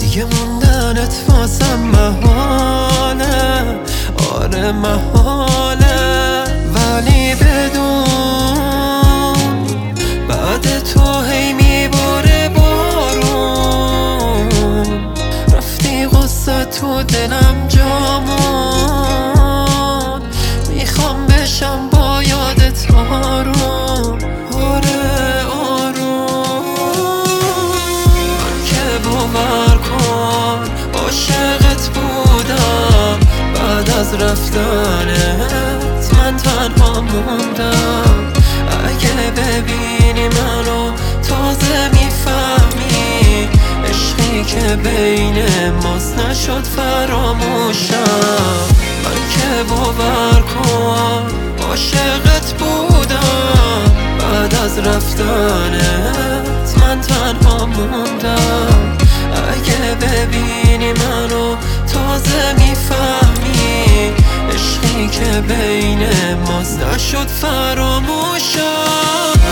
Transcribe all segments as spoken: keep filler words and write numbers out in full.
دیگه موندنت واسم محاله، آره محاله. ولی بدون بعد تو هی میباره بارون، رفتی غصه تو دلم جامون، میخوام بشم با یادت آروم، آره آروم. من که باور کن عاشقت بودم، بعد از رفتنت من تنها موندم. اگه ببینی منو تازه میفهمی، عشقی که بین ماست نشد فراموشم. من که باور کن عاشقت بودم، بعد از رفتنت من تنها موندم. اگه ببینی منو تازه میفهمی، عشقی که بین ماست نشد فراموشم.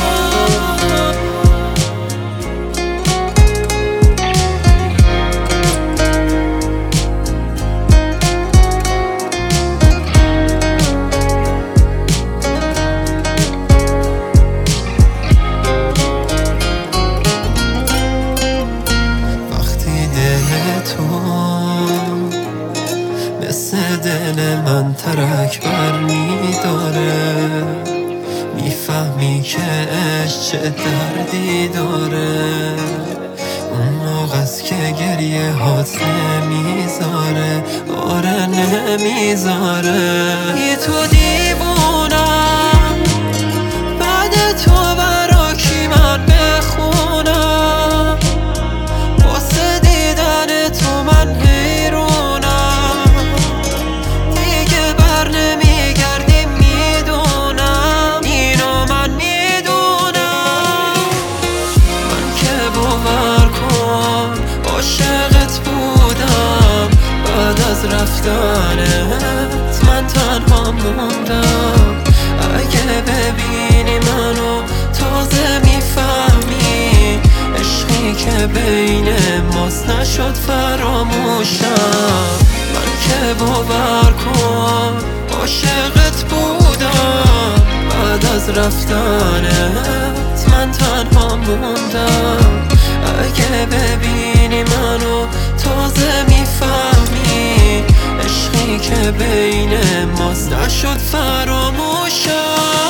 مثل دل من ترک بر میداره، میفهمی که عشق چه دردی داره. اون موقع است که گریه هات نمیذاره، آره نمیذاره. یه تو دیوونم، بعد تو برا کی من بخونم؟ واسه دیدن تو من رفتنت من تنها موندم. اگه ببینی منو تازه میفهمی، عشقی که بین ماست نشد فراموشم. من که باور کن عاشقت بودم، بعد از رفتنت من تنها موندم. اگه ببینی منو تازه میفهمی، عشقی که بین ماست نشد فراموشم.